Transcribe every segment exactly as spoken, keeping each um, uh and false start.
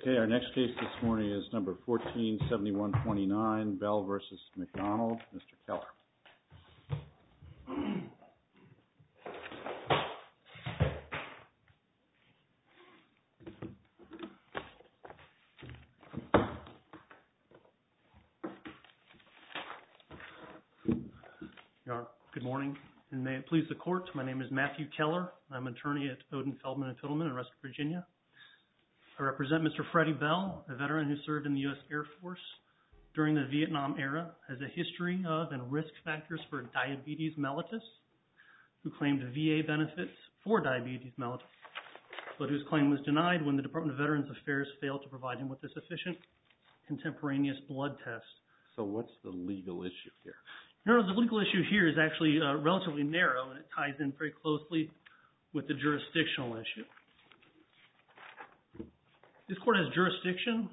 Okay, our next case this morning is number fourteen seventy-one twenty-nine, Bell versus McDonald. Mister Keller. Good morning, and may it please the Court, my name is Matthew Keller. I'm an attorney at Oden, Feldman, and Fiddleman in West Virginia. I represent Mister Freddie Bell, a veteran who served in the U S Air Force during the Vietnam era, has a history of and risk factors for diabetes mellitus, who claimed V A benefits for diabetes mellitus, but whose claim was denied when the Department of Veterans Affairs failed to provide him with a sufficient contemporaneous blood test. So what's the legal issue here? You know, the legal issue here is actually uh, relatively narrow, and it ties in very closely with the jurisdictional issue. This Court has jurisdiction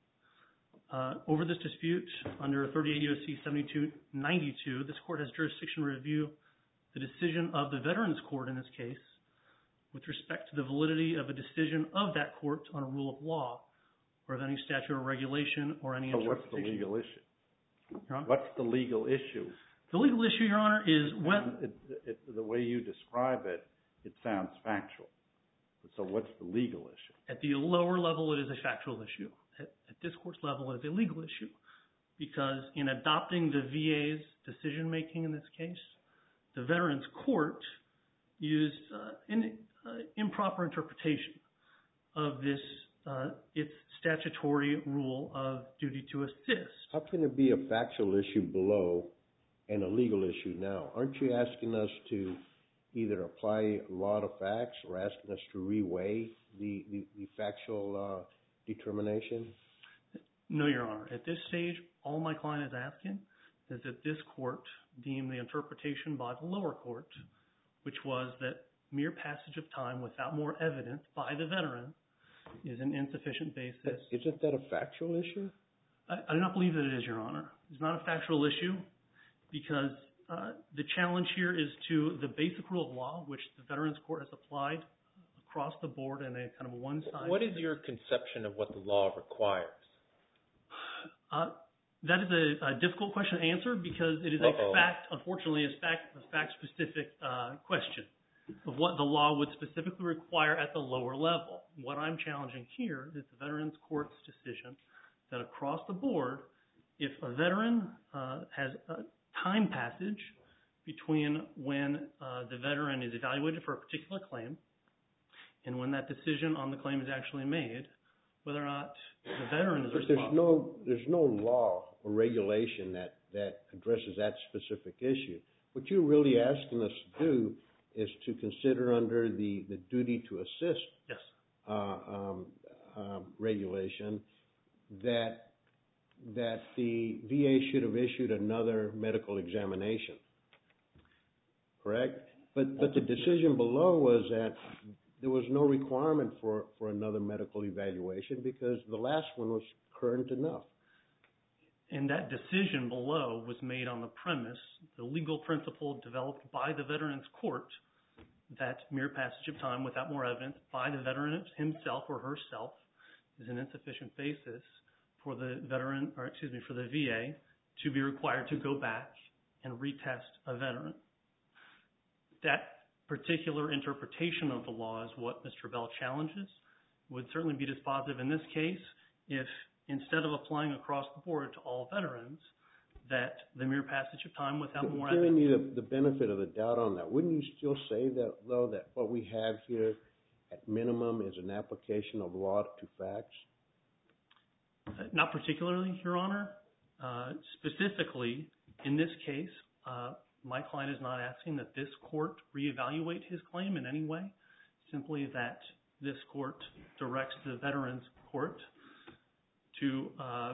uh, over this dispute under thirty-eight U S C seventy-two ninety-two. This Court has jurisdiction to review the decision of the Veterans Court in this case with respect to the validity of a decision of that court on a rule of law or of any statute or regulation or any so interpretation. So what's the legal issue? Your Honor? What's the legal issue? The legal issue, Your Honor, is when... It, it, the way you describe it, it sounds factual. So what's the legal issue? At the lower level, it is a factual issue. At, at this Court's level, it is a legal issue because in adopting the V A's decision-making in this case, the Veterans Court used uh, an uh, improper interpretation of this, uh, its statutory rule of duty to assist. How can it be a factual issue below and a legal issue now? Aren't you asking us to either apply law to facts or asking us to reweigh the, the, the factual uh, determination? No, Your Honor. At this stage, all my client is asking is that this court deem the interpretation by the lower court, which was that mere passage of time without more evidence by the veteran is an insufficient basis. Isn't that a factual issue? I, I do not believe that it is, Your Honor. It's not a factual issue because uh, the challenge here is to the basic rule of law, which the Veterans Court has applied across the board in a kind of one-sided... What is your conception of what the law requires? Uh, that is a, a difficult question to answer because it is Uh-oh. a fact, unfortunately, a fact, a fact-specific uh, question of what the law would specifically require at the lower level. What I'm challenging here is the Veterans Court's decision that across the board, if a veteran uh, has a time passage between when uh, the veteran is evaluated for a particular claim and when that decision on the claim is actually made, whether or not the veteran is responsible. There's no, there's no law or regulation that, that addresses that specific issue. What you're really asking us to do is to consider under the, the duty to assist yes. uh, um, um, regulation that that the V A should have issued another medical examination, correct? But but the decision below was that there was no requirement for, for another medical evaluation because the last one was current enough. And that decision below was made on the premise, the legal principle developed by the Veterans Court, that mere passage of time without more evidence by the veteran himself or herself is an insufficient basis for the veteran, or excuse me, for the V A to be required to go back and retest a veteran. That particular interpretation of the law is what Mister Bell challenges. Would certainly be dispositive in this case if instead of applying across the board to all veterans, that the mere passage of time without more evidence. Giving you the, the benefit of the doubt on that, wouldn't you still say that, though, that what we have here at minimum is an application of law to facts? Uh, not particularly, Your Honor. Uh, specifically, in this case, uh, my client is not asking that this court reevaluate his claim in any way, simply that this court directs the Veterans Court to uh,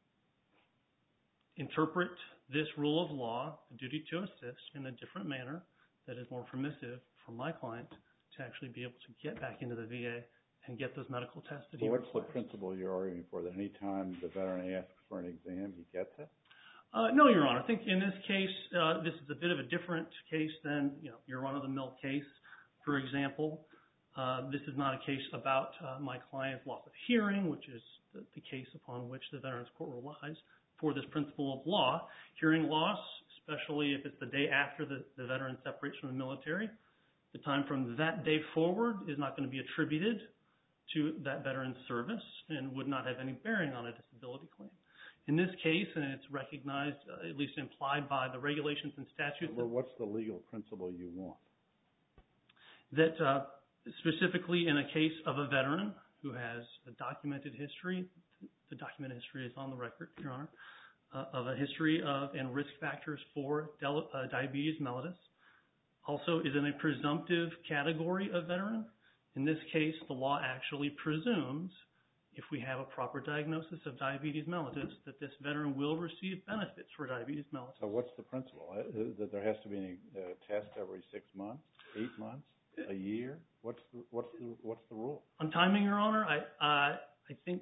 interpret this rule of law, the duty to assist, in a different manner that is more permissive for my client to actually be able to get back into the V A and get those medical tests that he requires. requires. What's the principle you're arguing for? That any time the veteran asks for an exam, he gets it? Uh, no, Your Honor. I think in this case, uh, this is a bit of a different case than, you know, your run-of-the-mill case. For example, Uh, this is not a case about uh, my client's loss of hearing, which is the, the case upon which the Veterans Court relies for this principle of law. Hearing loss, especially if it's the day after the, the veteran separates from the military, the time from that day forward is not going to be attributed to that veteran's service and would not have any bearing on a disability claim. In this case, and it's recognized, uh, at least implied by the regulations and statutes. Well, what's the legal principle you want? That uh, specifically in a case of a veteran who has a documented history, the documented history is on the record, Your Honor, uh, of a history of and risk factors for del- uh, diabetes mellitus, also is in a presumptive category of veteran. In this case, the law actually presumes, if we have a proper diagnosis of diabetes mellitus, that this veteran will receive benefits for diabetes mellitus. So what's the principle? Uh, That there has to be a uh, test every six months, eight months, a year? What's the, what's the, what's the rule? On timing, Your Honor, I, uh, I think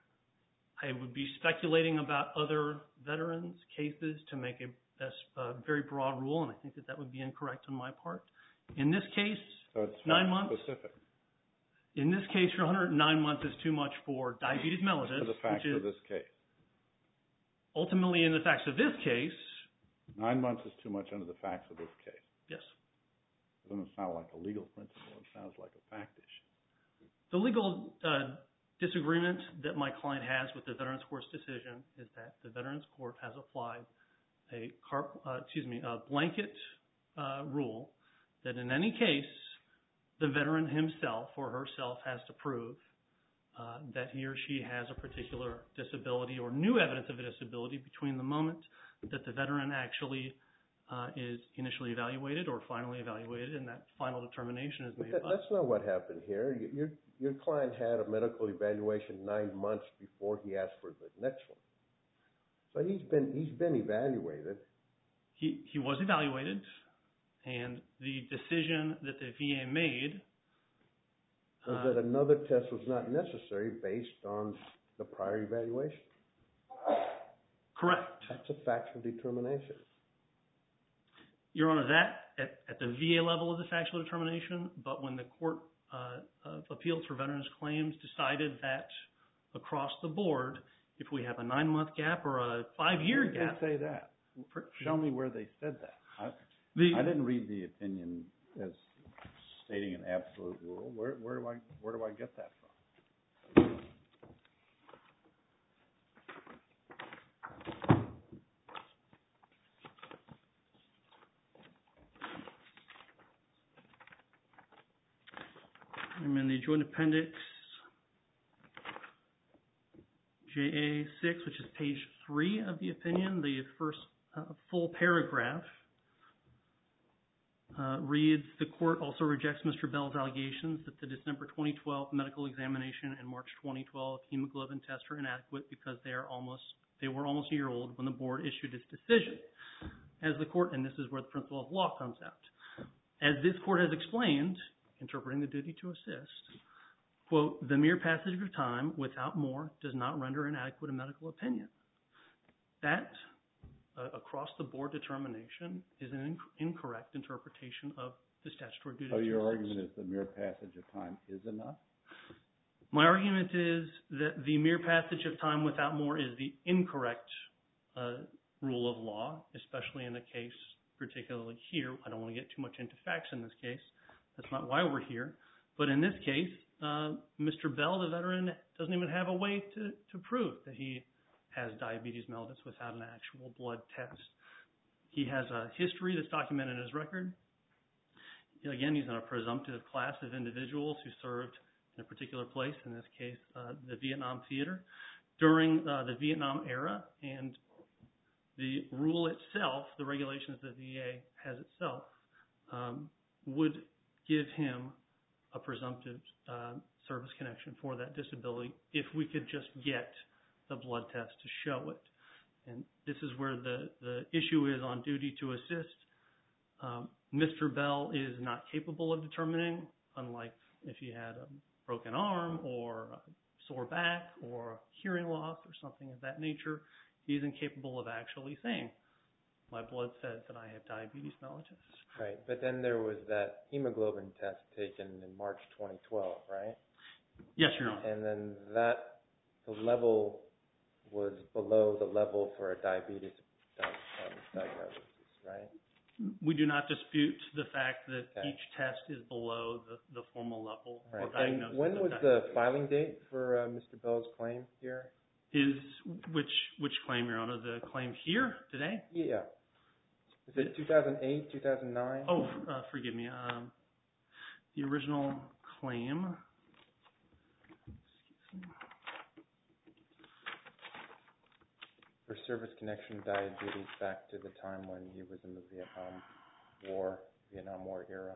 I would be speculating about other veterans' cases to make a, a, a very broad rule, and I think that that would be incorrect on my part. In this case, So it's nine months. specific. In this case, Your Honor, nine months is too much for diabetes mellitus. For the facts which is of this case. ultimately, in the facts of this case, Nine months is too much under the facts of this case. yes. It doesn't sound like a legal principle. It sounds like a fact issue. The legal uh, disagreement that my client has with the Veterans Court's decision is that the Veterans Court has applied a carp, uh, excuse me, a blanket uh, rule that in any case, the veteran himself or herself has to prove uh, that he or she has a particular disability or new evidence of a disability between the moment that the veteran actually uh, is initially evaluated or finally evaluated, and that final determination is made That, by... that's not what happened here. Y- Your, your client had a medical evaluation nine months before he asked for the next one. So he's been, he's been evaluated. He, he was evaluated, and the decision that the V A made Was uh, that another test was not necessary based on the prior evaluation. correct. That's a factual determination. Your Honor, that at, at the V A level is a factual determination, but when the Court uh, of Appeals for Veterans Claims decided that across the board, if we have a nine-month gap or a five-year Where did gap... they say that? Show me where they said that. I, the, I didn't read the opinion as stating an absolute rule. Where, where do I where do I get that from? I'm in the Joint Appendix J A six, which is page three of the opinion. The first uh, full paragraph uh, reads, the Court also rejects Mister Bell's allegations that the December twenty twelve medical examination and March twenty twelve hemoglobin tests are inadequate because they are almost they were almost a year old when the Board issued its decision. As the Court, and this is where the principle of law comes out, as this Court has explained, interpreting the duty to assist, quote, the mere passage of time without more does not render inadequate a medical opinion. That uh, across-the-board determination is an inc- incorrect interpretation of the statutory duty So to your assist. argument is the mere passage of time is enough? My argument is that the mere passage of time without more is the incorrect uh, rule of law, especially in a case particularly here. I don't want to get too much into facts in this case. That's not why we're here. But in this case, uh, Mister Bell, the veteran, doesn't even have a way to, to prove that he has diabetes mellitus without an actual blood test. He has a history that's documented in his record. Again, he's in a presumptive class of individuals who served in a particular place, in this case, uh, the Vietnam theater, during uh, the Vietnam era. And the rule itself, the regulations that the V A has itself, um, would give him a presumptive uh, service connection for that disability if we could just get the blood test to show it. And this is where the, the issue is on duty to assist. Um, Mister Bell is not capable of determining, unlike if he had a broken arm or a sore back or hearing loss or something of that nature. He's incapable of actually saying, my blood says that I have diabetes mellitus. Right, but then there was that hemoglobin test taken in March twenty twelve, right? Yes, Your Honor. And then that, the level was below the level for a diabetes um, diagnosis, right? We do not dispute the fact that Okay. each test is below the, the formal level Right. or diagnosis. And when of was diabetes. the filing date for uh, Mister Bell's claim here? Is which which claim, Your Honor? The claim here today? Yeah. Is it two thousand eight, two thousand nine? Oh, uh, forgive me. Um, the original claim. For service connection diabetes back to the time when he was in the Vietnam War, Vietnam War era.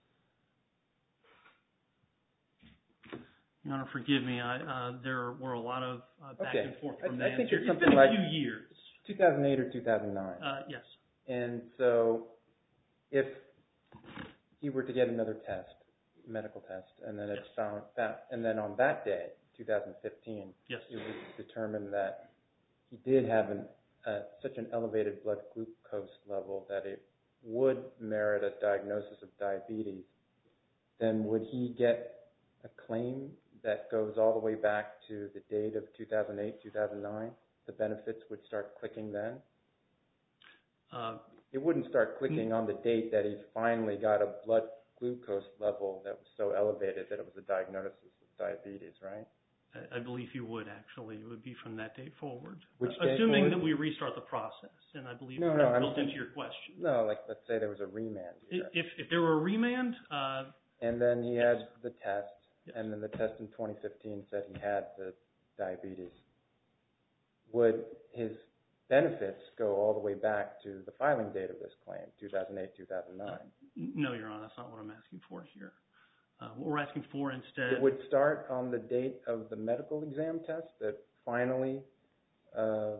Your Honor, forgive me. I, uh, there were a lot of uh, back Okay. and forth I- from I that. think It's it's something been a like- few years. two thousand eight or two thousand nine. Uh, yes. And so if he were to get another test, medical test, and then it's found that, and then on that day, two thousand fifteen, Yes. it was determined that he did have an, uh, such an elevated blood glucose level that it would merit a diagnosis of diabetes, then would he get a claim that goes all the way back to the date of two thousand eight, two thousand nine? The benefits would start clicking then? Uh, It wouldn't start clicking on the date that he finally got a blood glucose level that was so elevated that it was a diagnosis of diabetes, right? I, I believe he would actually. It would be from that date forward. Which Uh, date Assuming forward? that we restart the process, and I believe No, that's no, I'm built saying- into your question. No, like let's say there was a remand here. If, if there were a remand, uh, And then he had the test, Yes. and then the test in twenty fifteen said he had the diabetes. Would his benefits go all the way back to the filing date of this claim, two thousand eight, two thousand nine? no, Your Honor, that's not what I'm asking for here. Uh, what we're asking for instead... It would start on the date of the medical exam test that finally uh,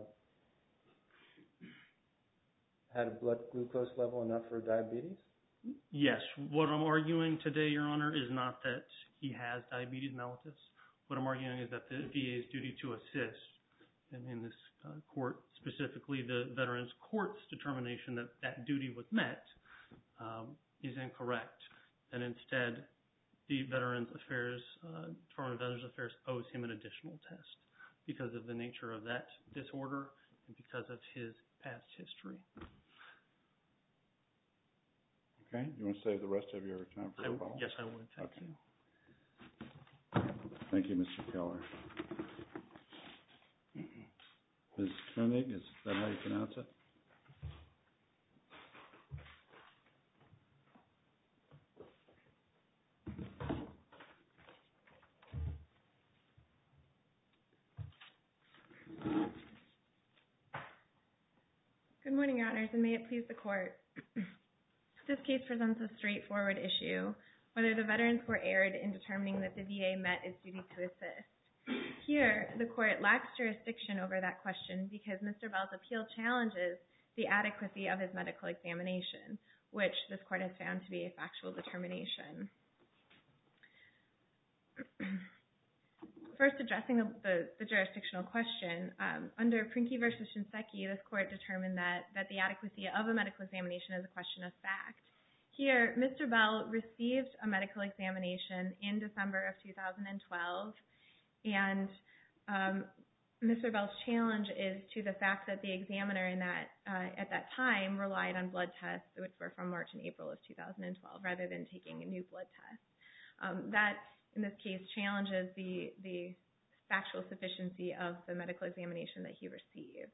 had a blood glucose level enough for diabetes? Yes. What I'm arguing today, Your Honor, is not that he has diabetes mellitus. What I'm arguing is that the V A's duty to assist, and in this uh, court, specifically the Veterans Court's determination that that duty was met, um, is incorrect. And instead, the Veterans Affairs, uh, Department of Veterans Affairs owes him an additional test because of the nature of that disorder and because of his past history. Okay, you want to save the rest of your time for I, the call? yes, I would. Thank Okay. you. Thank you, Mister Keller. Miz Koenig, is that how you pronounce it? Good morning, Your Honors, and may it please the Court. This case presents a straightforward issue, whether the Veterans Court erred in determining that the V A met its duty to assist. Here, the Court lacks jurisdiction over that question because Mister Bell's appeal challenges the adequacy of his medical examination, which this Court has found to be a factual determination. First, addressing the, the, the jurisdictional question, um, under Prinky v. Shinseki, this Court determined that, that the adequacy of a medical examination is a question of fact. Here, Mister Bell received a medical examination in December of two thousand twelve, and um, Mister Bell's challenge is to the fact that the examiner in that uh, at that time relied on blood tests, which were from March and April of two thousand twelve, rather than taking a new blood test. Um, that, in this case, challenges the, the factual sufficiency of the medical examination that he received.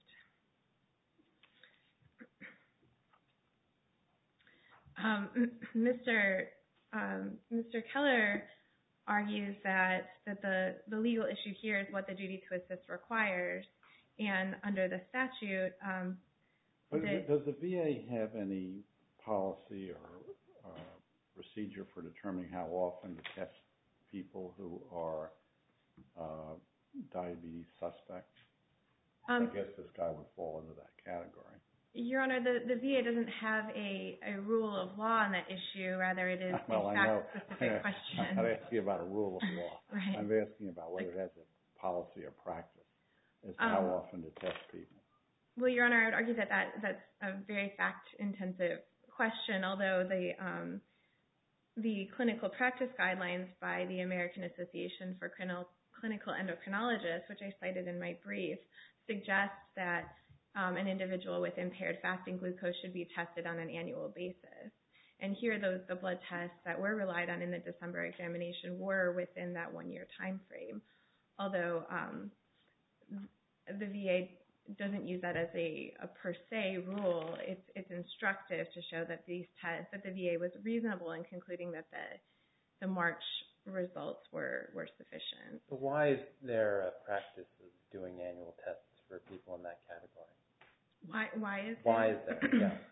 Um, Mister Um, Mister Keller argues that, that the, the legal issue here is what the duty to assist requires, and under the statute, um, But the, does the V A have any policy or uh, procedure for determining how often to test people who are uh, diabetes suspects? um, I guess this guy would fall into that category. Your Honor, the, the V A doesn't have a, a rule of law on that issue. Rather, it is Well, a I know. fact-specific question. I'm not asking about a rule of law. Right. I'm asking about whether it has a policy or practice as to Um, how often to test people. Well, Your Honor, I would argue that, that that's a very fact-intensive question, although the um, the clinical practice guidelines by the American Association for Clinical Clinical Endocrinologists, which I cited in my brief, suggest that um, an individual with impaired fasting glucose should be tested on an annual basis. And here, those the blood tests that were relied on in the December examination were within that one-year time frame, although um, the V A doesn't use that as a, a per se rule. It's it's instructive to show that these tests that the V A was reasonable in concluding that the the March results were, were sufficient. So why is there a practice of doing annual tests for people in that category? Why why is why there? is there? Yeah.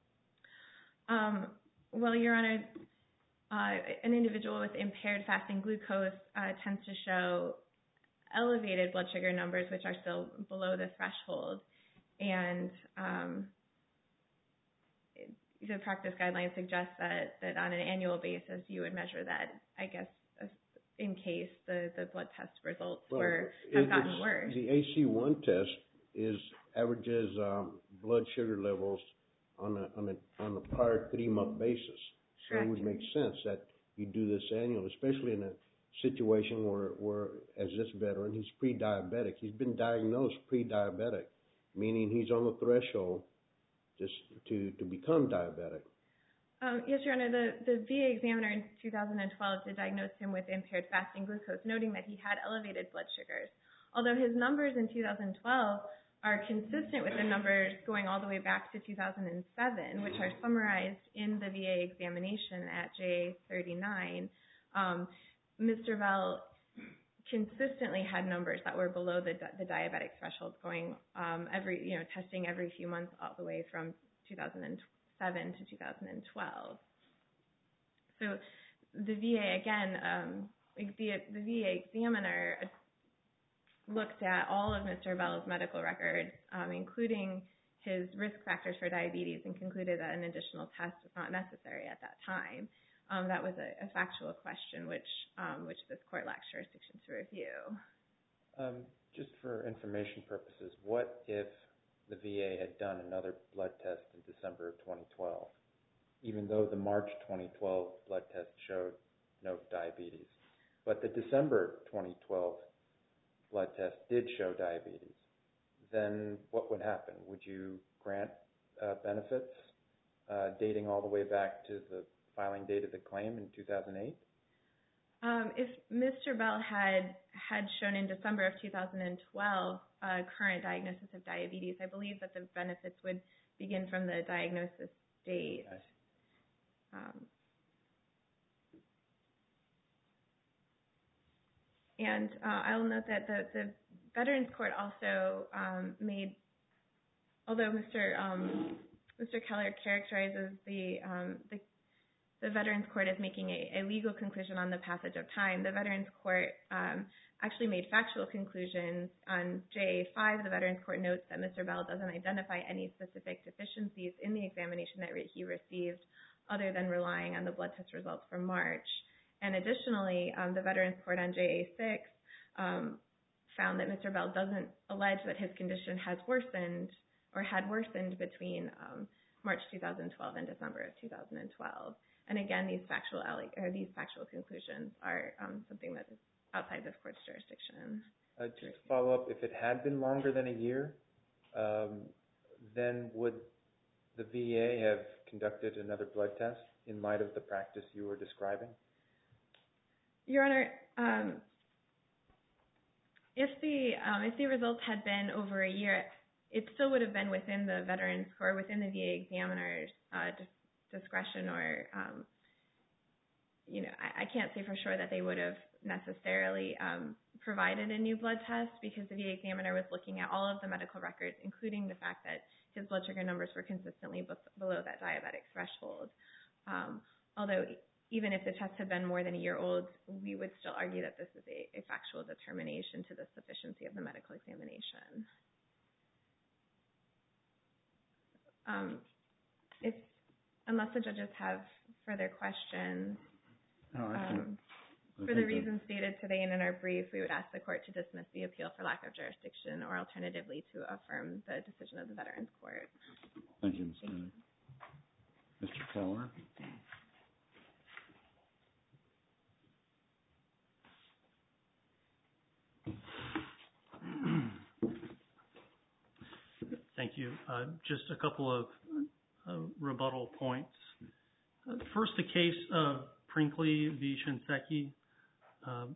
Um, well, Your Honor, uh, an individual with impaired fasting glucose uh, tends to show elevated blood sugar numbers, which are still below the threshold, and um, it, the practice guidelines suggest that, that on an annual basis you would measure that, I guess, in case the, the blood test results well, were have gotten worse. The A C one test is averages um, blood sugar levels on a on a on a prior three month basis. So Correct. It would make sense that you do this annually, especially in a situation where, where as this veteran, he's pre-diabetic. He's been diagnosed pre-diabetic, meaning he's on the threshold just to, to become diabetic. Um, yes, Your Honor, the, the V A examiner in two thousand twelve did diagnose him with impaired fasting glucose, noting that he had elevated blood sugars. Although his numbers in two thousand twelve are consistent with the numbers going all the way back to two thousand seven, which are summarized in the V A examination at J thirty-nine, um, Mister Bell consistently had numbers that were below the, the diabetic threshold, going um, every, you know, testing every few months all the way from two thousand seven to two thousand twelve. So the V A, again, um, the, the V A examiner looked at all of Mister Bell's medical records, um, including his risk factors for diabetes, and concluded that an additional test was not necessary at that time. Um, that was a, a factual question which um, which this court lacks jurisdiction to review. Um, just for information purposes, what if the V A had done another blood test in December of twenty twelve, even though the March twenty twelve blood test showed no diabetes, but the December twenty twelve blood test did show diabetes? Then what would happen? Would you grant uh, benefits uh, dating all the way back to the filing date of the claim in two thousand eight? Um, if Mister Bell had had shown in December of two thousand twelve a current diagnosis of diabetes, I believe that the benefits would begin from the diagnosis date. Okay. Um, and uh, I'll note that the, the Veterans Court also um, made, although Mister Um, Mister Keller characterizes the the the Veterans Court as making a, a legal conclusion on the passage of time, the Veterans Court um, actually made factual conclusions. On J A five, the Veterans Court notes that Mister Bell doesn't identify any specific deficiencies in the examination that he received other than relying on the blood test results from March. And additionally, um, the Veterans Court on J A six um, found that Mister Bell doesn't allege that his condition has worsened or had worsened between um, March two thousand twelve and December of two thousand twelve. And again, these factual or these factual conclusions are um, something that is outside this court's jurisdiction. Uh, just to follow up, if it had been longer than a year, um, then would the V A have conducted another blood test in light of the practice you were describing? Your Honor, um, if the um, if the results had been over a year, it still would have been within the Veterans Court, within the V A examiner's uh, discretion, or um, you know, I, I can't say for sure that they would have necessarily um, provided a new blood test, because the V A examiner was looking at all of the medical records, including the fact that his blood sugar numbers were consistently b- below that diabetic threshold. Um, although even if the test had been more than a year old, we would still argue that this is a, a factual determination to the sufficiency of the medical examination. Um, if Unless the judges have further questions. No, I think, um, For the reasons stated today and in our brief, we would ask the court to dismiss the appeal for lack of jurisdiction or alternatively to affirm the decision of the Veterans Court. Thank you, Miz Koenig. Mister Keller? Thank you. Uh, just a couple of uh, rebuttal points. Uh, first, the case of Brinkley v. Shinseki. Uh,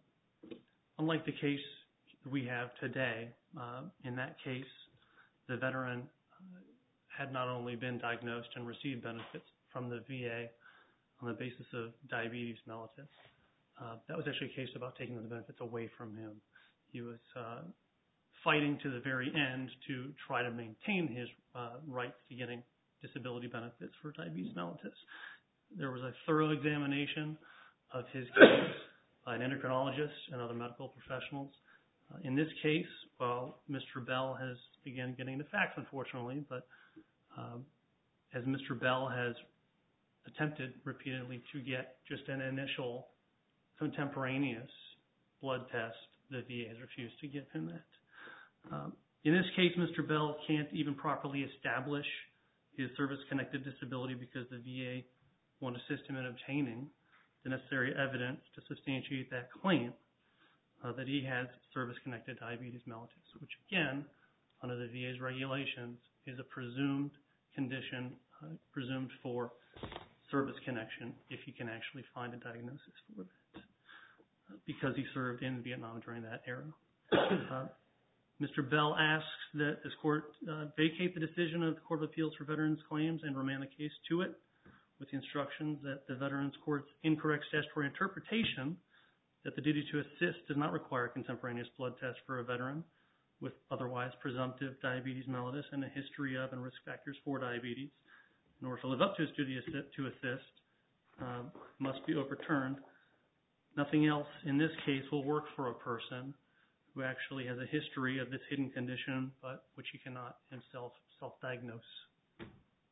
unlike the case we have today, uh, in that case, the veteran uh, had not only been diagnosed and received benefits from the V A on the basis of diabetes mellitus. Uh, that was actually a case about taking the benefits away from him. He was uh, fighting to the very end to try to maintain his uh, rights to getting disability benefits for diabetes mellitus. There was a thorough examination of his case by an endocrinologist and other medical professionals. Uh, in this case, well, Mister Bell has begun getting the facts, unfortunately, but um, as Mister Bell has attempted repeatedly to get just an initial contemporaneous blood test, the V A has refused to give him that. Um, in this case, Mister Bell can't even properly establish his service-connected disability because the V A won't assist him in obtaining the necessary evidence to substantiate that claim uh, that he has service-connected diabetes mellitus, which again, under the V A's regulations, is a presumed condition, uh, presumed for service connection if you can actually find a diagnosis for that, uh, because he served in Vietnam during that era. Uh, Mister Bell asks that this court uh, vacate the decision of the Court of Appeals for Veterans Claims and remand the case to it with the instructions that the Veterans Court's incorrect statutory interpretation that the duty to assist does not require a contemporaneous blood test for a veteran with otherwise presumptive diabetes mellitus and a history of and risk factors for diabetes in order to live up to his duty to assist uh, must be overturned. Nothing else in this case will work for a person who actually has a history of this hidden condition, but which he cannot himself self-diagnose. Do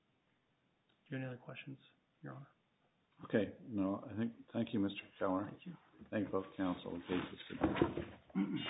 you have any other questions, Your Honor? Okay. No, I think, thank you, Mister Keller. Thank you. Thank both counsel. The case is submitted.